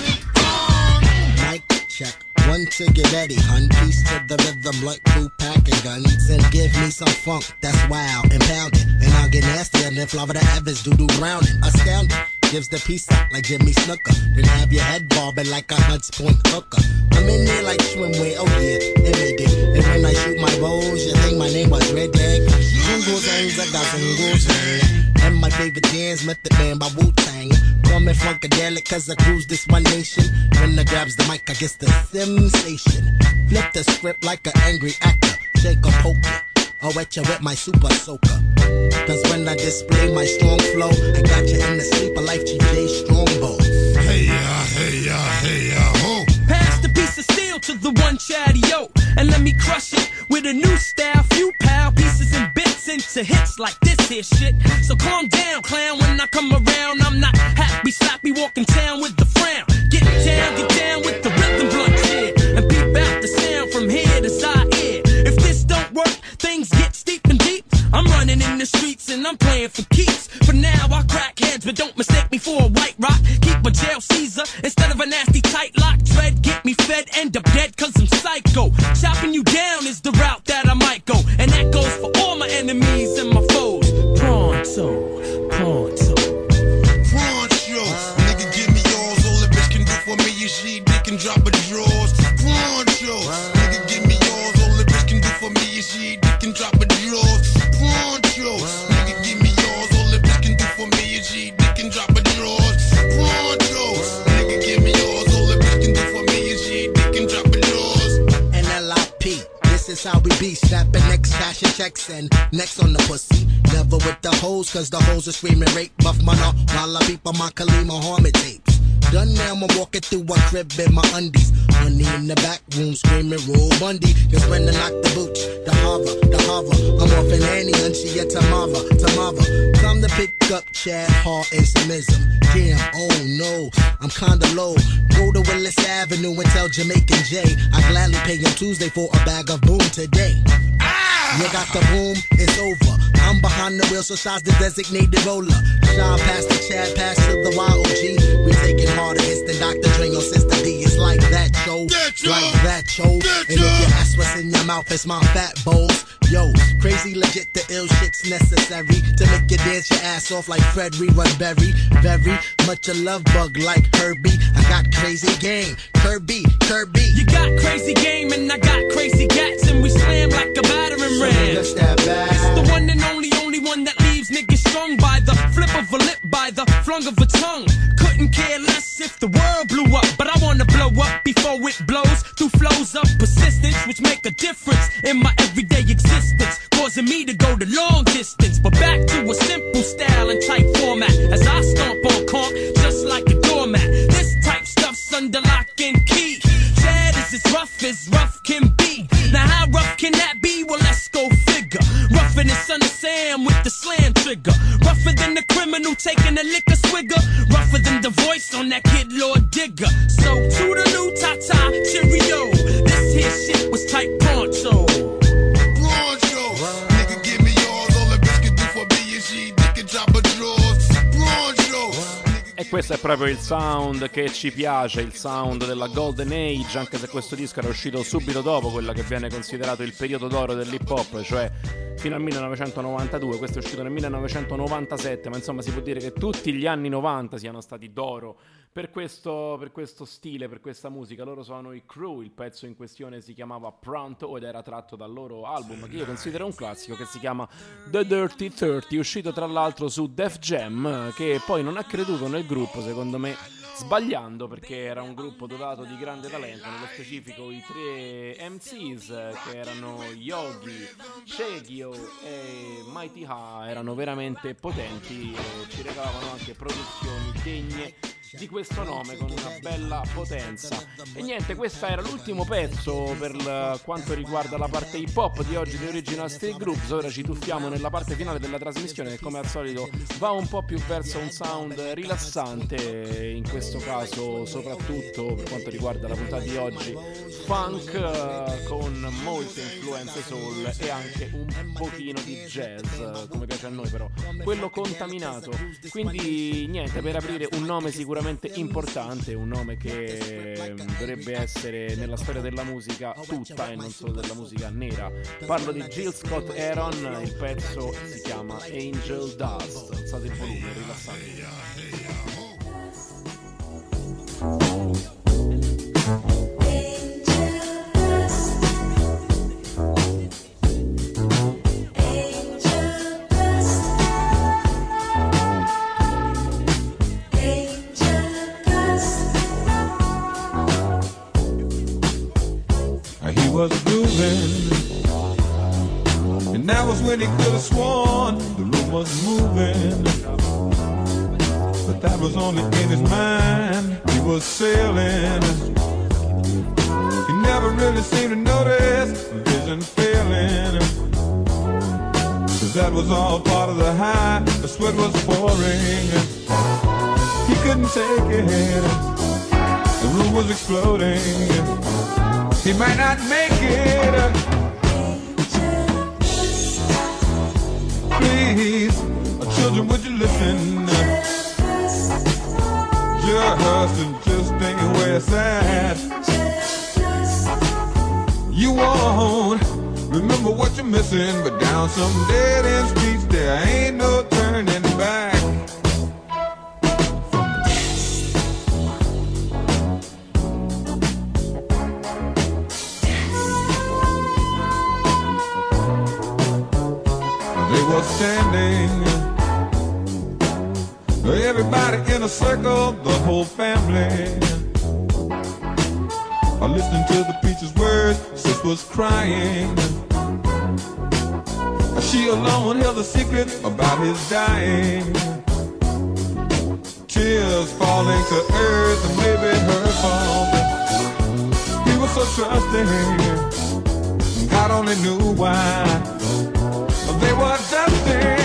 and on. Mic check. One to get ready, hun. Peace to the Rhythm Blunt Crew, packing guns. And give me some funk that's wild and pounding. And I'll get nastier than Florida Evans, doo-doo drowning. Astounding. Gives the piece out like Jimmy Snooker. Then have your head bobbing like a Hunts Point hooker. I'm in there like swimwear, oh yeah, every day. And when I shoot my rolls, you think my name was Red Leg? Zungles and Zagazungles, and my favorite dance, Method Man by Wu-Tang. Call me Funkadelic cause I cruise this one nation. When I grabs the mic, I guess the sensation. Flip the script like an angry actor. Shake or poke ya. I'll wet you with my super soaker. Cause when I display my strong flow, I got you in the sleeper like GJ Strongbow. Hey ya, hey ya, hey ya, ho. Pass the piece of steel to the one chatty yo, and let me crush it with a new style. Few pal pieces and bits into hits like this here shit. So calm down, clown. When I come around, I'm not happy, sloppy, walking town with the frown. Get down with the Rhythm Blunt shit, and peep out the sound from here to side ear. If this don't work, things get steep and deep. I'm running in the streets and I'm playing for keeps. For now I crack heads, but don't mistake me for a white rock. Keep a jail Caesar instead of a nasty tight lock. Dread, get me fed, end up dead cause I'm psycho. Chopping you down is the route that I might go, and that goes for all my enemies and my foes. Pronto, pronto. Pronto, nigga give me yours. All the bitch can do for me is she dick and drop her drawers. Pronto, nigga give me yours. All the bitch can do for me is she dick and drop her drawers. Pronto, nigga give me yours. All the bitch can do for me is she dick and drop her drawers. Pronto, nigga give me yours. All the bitch can do for me is she dick and drop her drawers. And LIP, this is how we be. Snapping next, cashing checks and next on the pussy. Never with the hoes, cause the hoes are screaming rape. Buff mana while I peep on my Khalil Muhammad tapes. Done now, I'm walking through a crib in my undies. Honey in the back room screaming roll Bundy. Cause when I knock the booch, the hover, I'm off in Annie and she a Tamava. Time to pick up Chad Hart and some ism. Damn, oh no, I'm kinda low. Go to Willis Avenue and tell Jamaican J I gladly pay him Tuesday for a bag of boom today. You got the boom, it's over. I'm behind the wheel, so size the designated roller. Shine past the Chad, pass to the YOG. We taking harder hits than Dr. Dre or Sister D. It's like that, yo. Like that, yo. And if you ask what's in your mouth, it's my fat bowls. Yo, crazy legit, the ill shit's necessary to make you dance your ass off like Fred Rerun Berry. Very much a love bug like Herbie. I got crazy game, Kirby. You got crazy game and I got crazy gats, and we slam like a battering ram. It's the one and only one that leaves niggas strung by the flip of a lip, by the flung of a tongue. Couldn't care less if the world blew up, but I wanna blow up before it blows. Through flows of persistence, which make a difference in my everyday existence, causing me to go the long distance. But back to a simple style and type format, as I stomp on conch just like a doormat. This type stuff's under lock and key. Chad is as rough can be. Now how rough can that be? Well, let's go figure. Rougher than Son of Sam with the slam trigger. Rougher than the criminal taking a liquor swigger. Rougher than the voice on that Kid Lord Digger. So toodaloo, ta-ta, cheerio. This here shit was type Pronto. Nigga give me yours. All the bitch can do for me is she dick and drop her drawers. Pronto. E questo è proprio il sound che ci piace, il sound della Golden Age, anche se questo disco era uscito subito dopo quella che viene considerato il periodo d'oro dell'hip hop, cioè fino al 1992, questo è uscito nel 1997, ma insomma si può dire che tutti gli anni 90 siano stati d'oro per questo stile, per questa musica. Loro sono i Crew, il pezzo in questione si chiamava Pronto ed era tratto dal loro album che io considero un classico, che si chiama The Dirty 30, uscito tra l'altro su Def Jam, che poi non ha creduto nel gruppo, secondo me sbagliando, perché era un gruppo dotato di grande talento, nello specifico i 3 MCs che erano Yogi, Shagio e Mighty Ha erano veramente potenti e ci regalavano anche produzioni degne di questo nome, con una bella potenza. E niente, questo era l'ultimo pezzo per quanto riguarda la parte hip hop di oggi di Original Street Groups. Ora ci tuffiamo nella parte finale della trasmissione, che come al solito va un po' più verso un sound rilassante, in questo caso soprattutto per quanto riguarda la puntata di oggi funk, con molte influenze soul e anche un pochino di jazz, come piace a noi, però quello contaminato. Quindi niente, per aprire un nome sicuramente importante, un nome che dovrebbe essere nella storia della musica tutta e non solo della musica nera. Parlo di Jill Scott Heron, il pezzo si chiama Angel Dust. Alzate il volume, rilassatevi. Was grooving, and that was when he could have sworn the room was moving, but that was only in his mind. He was sailing, he never really seemed to notice the vision failing, 'cause that was all part of the high. The sweat was pouring, he couldn't take it, the room was exploding. He might not make it. Please, children, would you listen? Just ain't where it's at. You won't remember what you're missing, but down some dead end streets there ain't no turning back. Standing, everybody in a circle, the whole family, listening to the preacher's words. Sis was crying, she alone held a secret about his dying. Tears falling to earth, and maybe her fault. He was so trusting, God only knew why. They were destined.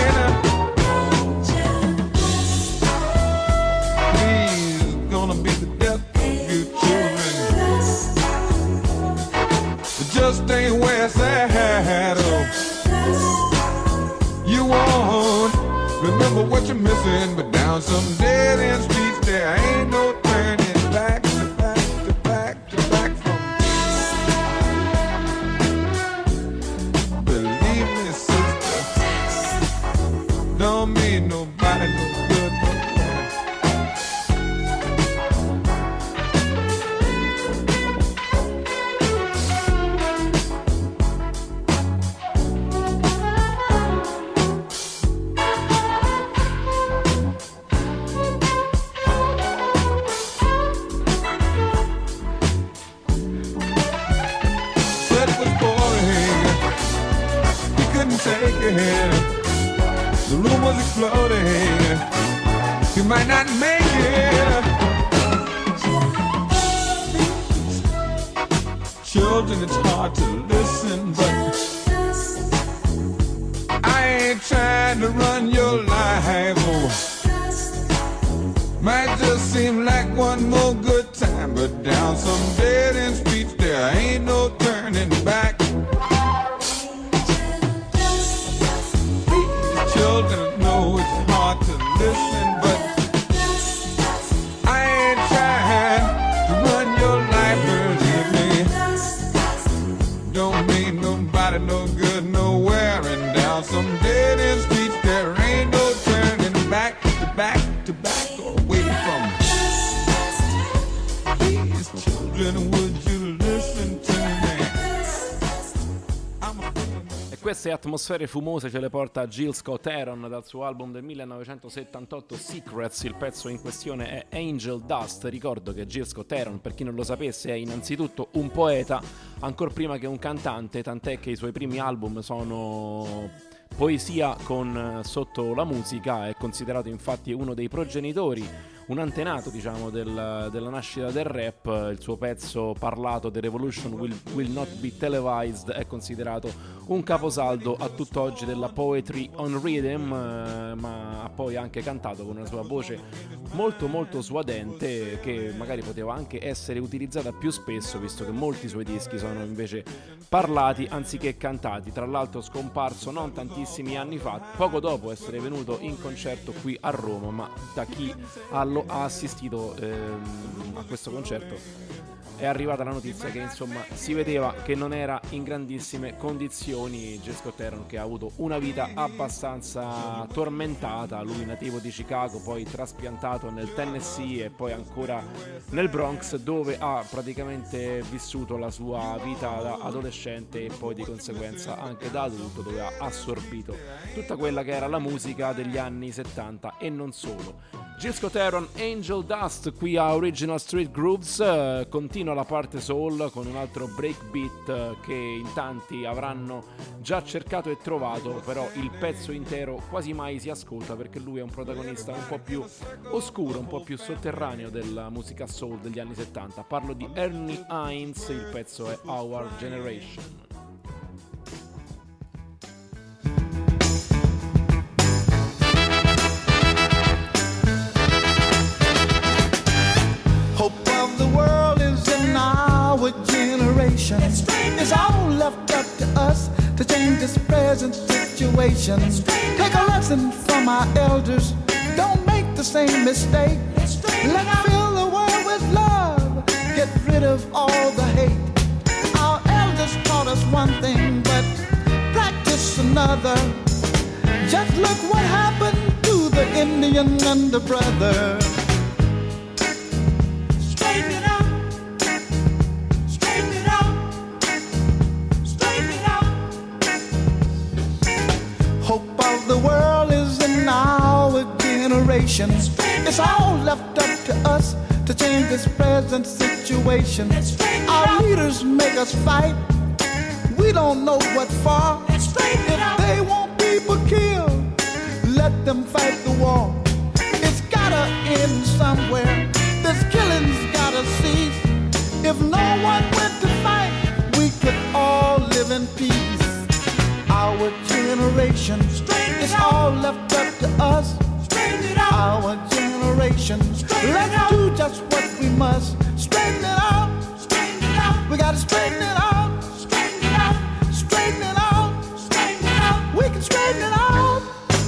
He's gonna be the death of you children. It just ain't where it's at. Oh. You won't remember what you're missing, but down some dead end streets there ain't no turning back. Don't mean nobody no good, no bad. Said it was boring, he couldn't take it. The room was exploding. You might not make it. Children, it's hard to listen, but I ain't trying to run your life. Oh. Might just seem like one more good time, but down some dead end streets there ain't no turning back. Children know it's hard to listen, but I ain't trying to run your life, believe me. Don't mean nobody no good nowhere, and down Brooklyn, would you listen to me? E queste atmosfere fumose ce le porta Jill Scott-Heron dal suo album del 1978 Secrets. Il pezzo in questione è Angel Dust. Ricordo che Jill Scott-Heron, per chi non lo sapesse, è innanzitutto un poeta ancor prima che un cantante, tant'è che i suoi primi album sono poesia con sotto la musica. È considerato infatti uno dei progenitori, un antenato diciamo della nascita del rap. Il suo pezzo parlato The Revolution Will Not Be Televised è considerato un caposaldo a tutt'oggi della poetry on rhythm, ma ha poi anche cantato con una sua voce molto molto suadente, che magari poteva anche essere utilizzata più spesso, visto che molti suoi dischi sono invece parlati anziché cantati. Tra l'altro scomparso non tantissimi anni fa, poco dopo essere venuto in concerto qui a Roma, ma da chi ha assistito a questo concerto è arrivata la notizia che insomma si vedeva che non era in grandissime condizioni. Jill Scott-Heron, che ha avuto una vita abbastanza tormentata, lui nativo di Chicago, poi traspiantato nel Tennessee e poi ancora nel Bronx, dove ha praticamente vissuto la sua vita da adolescente e poi di conseguenza anche da adulto, dove ha assorbito tutta quella che era la musica degli anni 70 e non solo. Jill Scott-Heron, Angel Dust, qui a Original Street Grooves. Continua la parte soul con un altro breakbeat che in tanti avranno già cercato e trovato, però il pezzo intero quasi mai si ascolta perché lui è un protagonista un po' più oscuro, un po' più sotterraneo della musica soul degli anni 70. Parlo di Ernie Hines, il pezzo è Our Generation. It's all left up to us to change this present situation. Take a lesson from our elders. Don't make the same mistake. Let's fill the world with love. Get rid of all the hate. Our elders taught us one thing, but practice another. Just look what happened to the Indian and the brother. Straighten it out. The world is in our generation. It's all left up to us to change this present situation. Our leaders make us fight. We don't know what for. If they want people killed, let them fight the war. It's gotta end somewhere. This killing's gotta cease. If no one went to fight, we could all live in peace. Our generation, it's all left up to us. Our generation, let's do just what we must. Straighten it out. We gotta straighten it out. Straighten it out. We can straighten it out.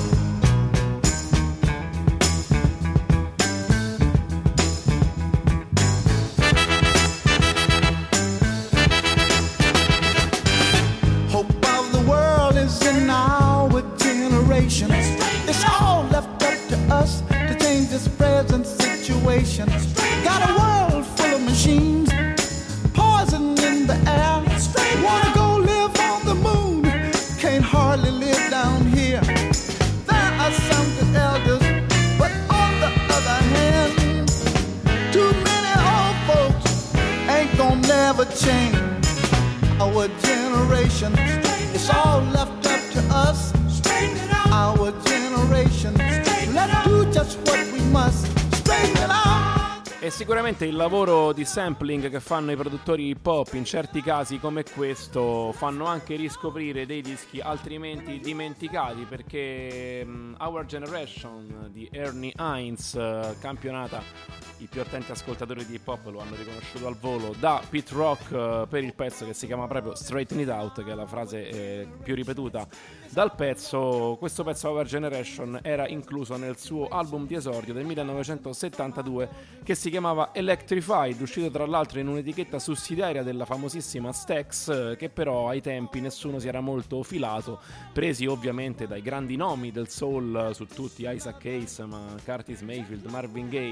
In our generation, it's all left up to us to change this present situation. Got a world full of machines, poison in the air. Wanna go live on the moon, can't hardly live down here. There are some good elders, but on the other hand, too many old folks ain't gonna never change. Our generation, it's all left up to us. Our generation, let's do just what we must. Straighten it out. E sicuramente il lavoro di sampling che fanno i produttori hip hop in certi casi come questo fanno anche riscoprire dei dischi altrimenti dimenticati, perché Our Generation di Ernie Hines, campionata, i più attenti ascoltatori di hip hop lo hanno riconosciuto al volo, da Pete Rock per il pezzo che si chiama proprio Straighten It Out, che è la frase più ripetuta dal pezzo. Questo pezzo Our Generation era incluso nel suo album di esordio del 1972 che si chiamava Electrified, uscito tra l'altro in un'etichetta sussidiaria della famosissima Stax, che però ai tempi nessuno si era molto filato, presi ovviamente dai grandi nomi del soul su tutti, Isaac Hayes, ma Curtis Mayfield, Marvin Gaye,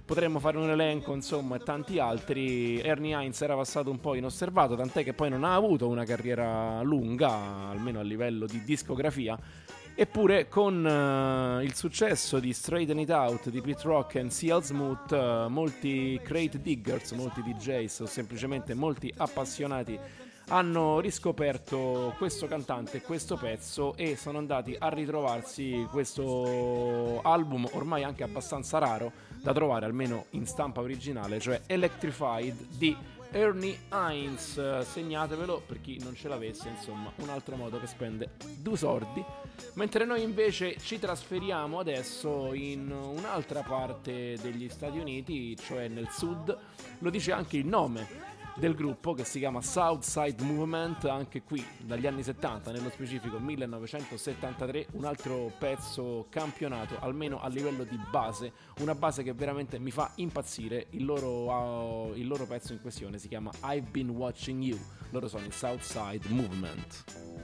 potremmo fare un elenco, insomma, e tanti altri. Ernie Heinz era passato un po' inosservato, tant'è che poi non ha avuto una carriera lunga, almeno a livello di discografia. Eppure con il successo di Straighten It Out di Pete Rock e CL Smooth, molti crate diggers, molti DJs o semplicemente molti appassionati hanno riscoperto questo cantante, questo pezzo, e sono andati a ritrovarsi questo album ormai anche abbastanza raro da trovare, almeno in stampa originale, cioè Electrified di Ernie Heinz. Segnatevelo per chi non ce l'avesse, insomma, un altro modo che spende due soldi. Mentre noi invece ci trasferiamo adesso in un'altra parte degli Stati Uniti, cioè nel sud. Lo dice anche il nome del gruppo, che si chiama Southside Movement, anche qui dagli anni 70, nello specifico 1973, un altro pezzo campionato, almeno a livello di base, una base che veramente mi fa impazzire. Il loro pezzo in questione si chiama I've Been Watching You, loro sono il Southside Movement.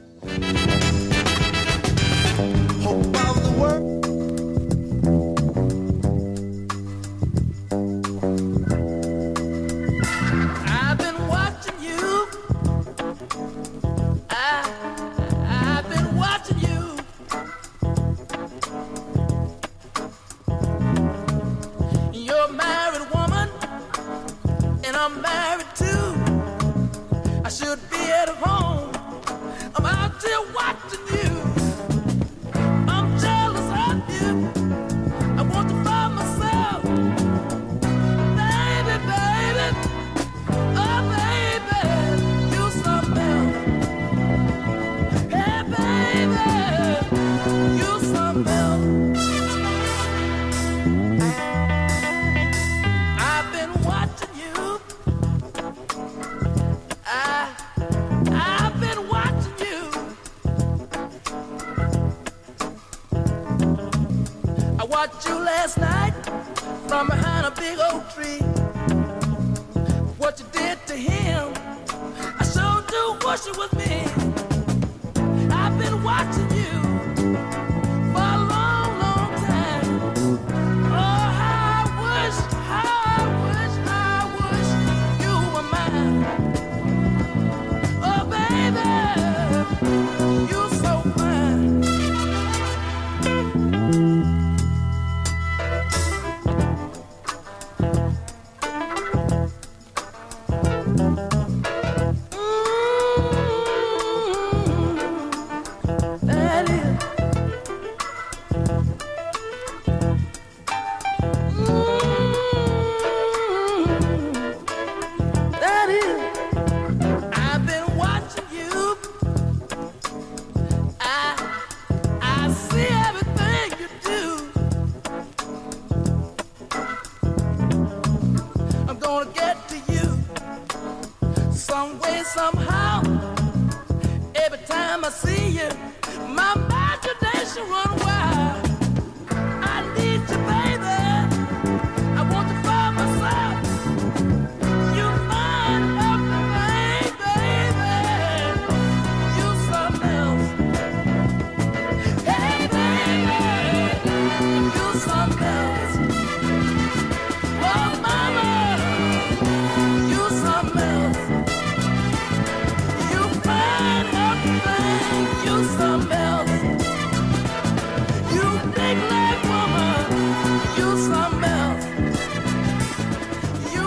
Hope of the world. I've been watching you. I've been watching you. You're a married woman, and I'm married too. I should be at home. I'm out here watching you. I'm jealous of you. I want to find myself. Baby, baby. Oh, baby, you something else. Hey, baby, you something else. I've been watching you. I've been watching you. I watched you last night from behind a big oak tree. What you did to him, I sure do wish it was me. I've been watching you for a long, long time. Oh, how I wish you were mine. Oh, baby, you're so fine. I've been watching you. I see everything you do. I'm gonna get to you some way, somehow. Every time I see you, my imagination run wild. I need you, baby. I want to find myself. You find everything, baby. You something else. Hey, baby, you something else. Oh, mama, you something else. You find everything. You something else. You big leg woman. You something else. You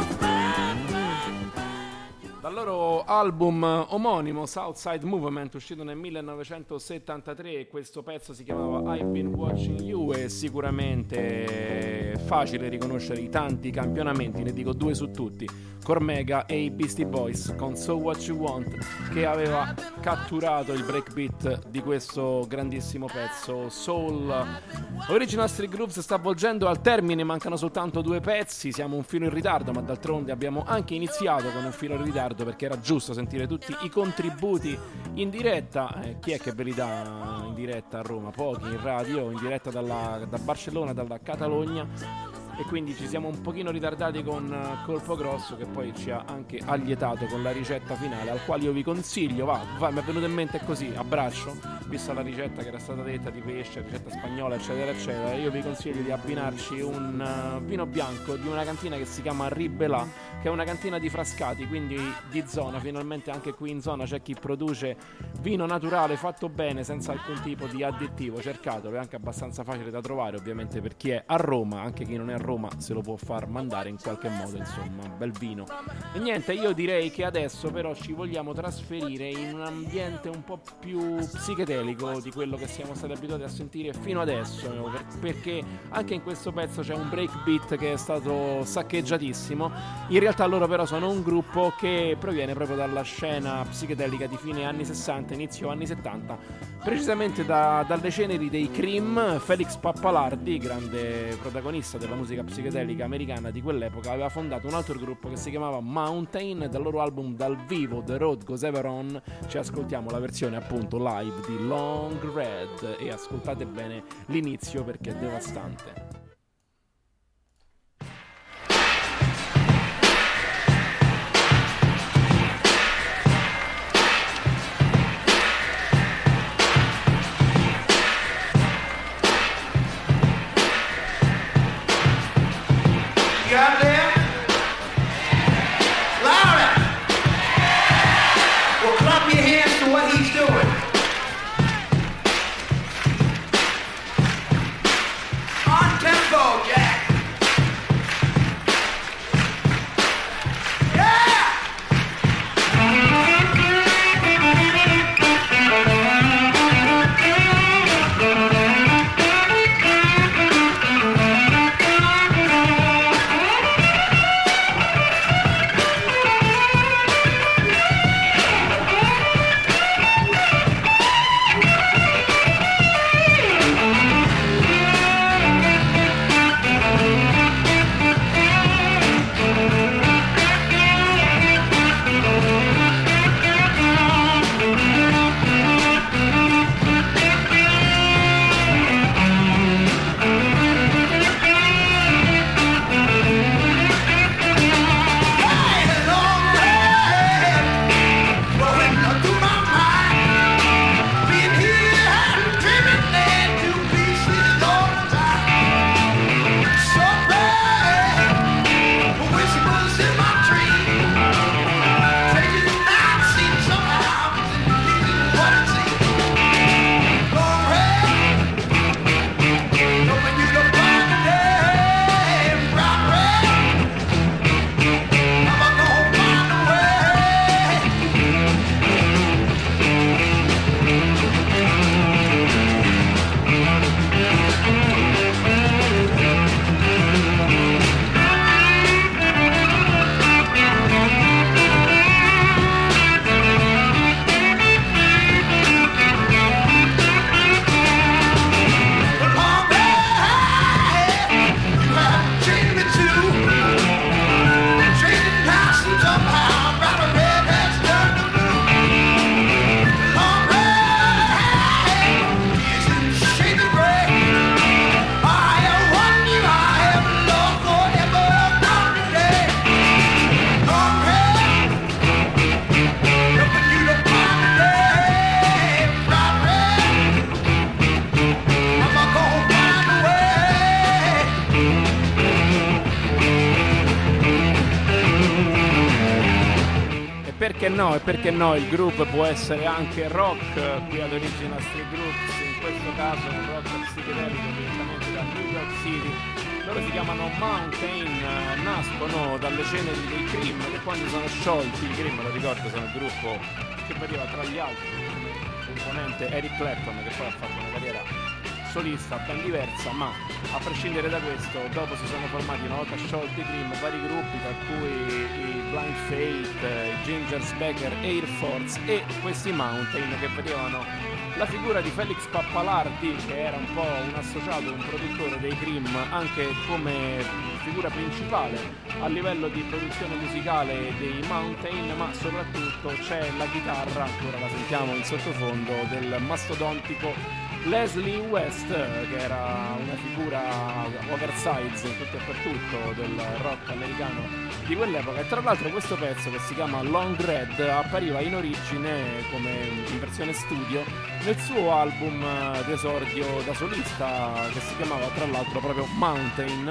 Dal loro album omonimo Southside Movement, uscito nel 1973, questo pezzo si chiamava I've Been Watching You, e sicuramente è facile riconoscere i tanti campionamenti, ne dico due su tutti: Cormega e i Beastie Boys con So What You Want, che aveva catturato il breakbeat di questo grandissimo pezzo soul. Original Street Grooves sta avvolgendo al termine, mancano soltanto due pezzi, siamo un filo in ritardo, ma d'altronde abbiamo anche iniziato con un filo in ritardo, perché era giusto sentire tutti i contributi in diretta. Chi è che ve li dà in diretta a Roma? Pochi in radio, in diretta da Barcellona, dalla Catalogna. e quindi ci siamo un pochino ritardati con Colpo Grosso, che poi ci ha anche allietato con la ricetta finale, al quale io vi consiglio, mi è venuto in mente così, a braccio, vista la ricetta che era stata detta di pesce, ricetta spagnola eccetera eccetera, io vi consiglio di abbinarci un vino bianco di una cantina che si chiama Ribelà, che è una cantina di Frascati, quindi di zona. Finalmente anche qui in zona c'è chi produce vino naturale fatto bene, senza alcun tipo di additivo. Cercatelo, è anche abbastanza facile da trovare, ovviamente per chi è a Roma, anche chi non è a Roma se lo può far mandare in qualche modo, insomma, bel vino. E niente, io direi che adesso però ci vogliamo trasferire in un ambiente un po' più psichedelico di quello che siamo stati abituati a sentire fino adesso, perché anche in questo pezzo c'è un breakbeat che è stato saccheggiatissimo. In realtà loro però sono un gruppo che proviene proprio dalla scena psichedelica di fine anni 60, inizio anni 70, precisamente dalle ceneri dei Cream. Felix Pappalardi, grande protagonista della musica psichedelica americana di quell'epoca, aveva fondato un altro gruppo che si chiamava Mountain. Dal loro album dal vivo The Road Goes Ever On ci ascoltiamo la versione appunto live di Long Red, e ascoltate bene l'inizio perché è devastante. Out there? Louder! Well, clap your hands to what he's doing. On tempo, Jack. Perché no, il groove può essere anche rock, qui ad Original Street Groups, in questo caso un rock psichedelico direttamente da New York City. Loro si chiamano Mountain, nascono dalle ceneri dei Cream, che quando sono sciolti, i Cream, lo ricordo, sono il gruppo che vedeva tra gli altri come componente Eric Clapton, che poi ha fatto una carriera solista ben diversa, ma a prescindere da questo, dopo si sono formati, una volta sciolti i Cream, vari gruppi, tra cui i Blind Fate, i Ginger's Baker, Air Force e questi Mountain, che vedevano la figura di Felix Pappalardi, che era un po' un associato, un produttore dei Cream, anche come figura principale a livello di produzione musicale dei Mountain, ma soprattutto c'è la chitarra, ancora la sentiamo in sottofondo, del mastodontico Leslie West, che era una figura oversize in tutto e per tutto del rock americano di quell'epoca. E tra l'altro questo pezzo, che si chiama Long Red, appariva in origine come in versione studio nel suo album d'esordio da solista, che si chiamava tra l'altro proprio Mountain.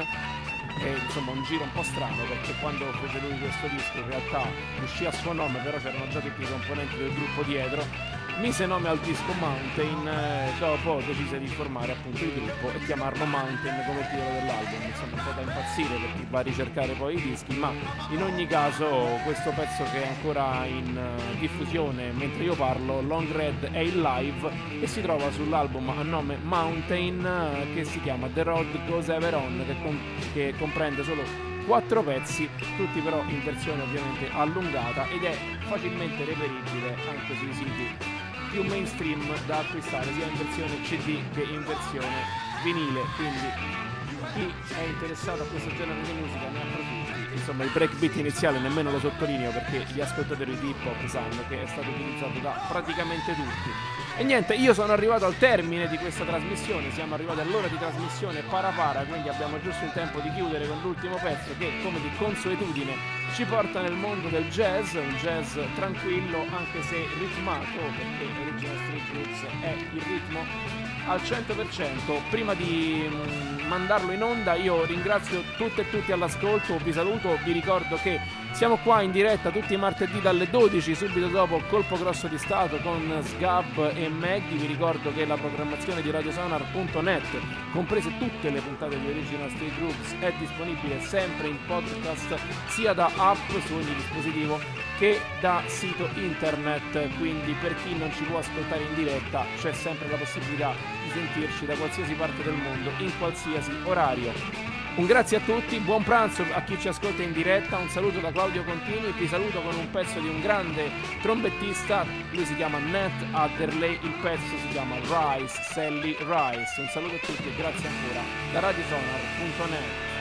E insomma un giro un po' strano, perché quando fece lui questo disco in realtà uscì a suo nome, però c'erano già tutti i componenti del gruppo dietro, mise nome al disco Mountain, dopo decise di formare appunto il gruppo e chiamarlo Mountain come titolo dell'album. Insomma un po' da impazzire per chi va a ricercare poi i dischi, ma in ogni caso questo pezzo, che è ancora in diffusione mentre io parlo, Long Red, è il live e si trova sull'album a nome Mountain, che si chiama The Road Goes Ever On, che comprende solo 4 pezzi, tutti però in versione ovviamente allungata, ed è facilmente reperibile anche sui siti più mainstream da acquistare, sia in versione CD che in versione vinile. Quindi chi è interessato a questo genere di musica ne approfitti. Insomma, il breakbeat iniziale nemmeno lo sottolineo, perché gli ascoltatori di hip hop sanno che è stato utilizzato da praticamente tutti. E niente, io sono arrivato al termine di questa trasmissione, siamo arrivati all'ora di trasmissione para, quindi abbiamo giusto il tempo di chiudere con l'ultimo pezzo, che come di consuetudine ci porta nel mondo del jazz, un jazz tranquillo anche se ritmato, perché Original Street Blues è il ritmo al 100%. Prima di mandarlo in onda io ringrazio tutte e tutti all'ascolto, vi saluto, vi ricordo che siamo qua in diretta tutti i martedì dalle 12, subito dopo Colpo Grosso di Stato con Sgab e Maggie. Vi ricordo che la programmazione di radiosonar.net, comprese tutte le puntate di Original Street Groups, è disponibile sempre in podcast, sia da app su ogni dispositivo che da sito internet, quindi per chi non ci può ascoltare in diretta c'è sempre la possibilità di sentirci da qualsiasi parte del mondo in qualsiasi orario. Un grazie a tutti, buon pranzo a chi ci ascolta in diretta, un saluto da Claudio Contini, vi saluto con un pezzo di un grande trombettista, lui si chiama Nat Adderley, il pezzo si chiama Rice, Sally Rice. Un saluto a tutti e grazie ancora da radiosonar.net.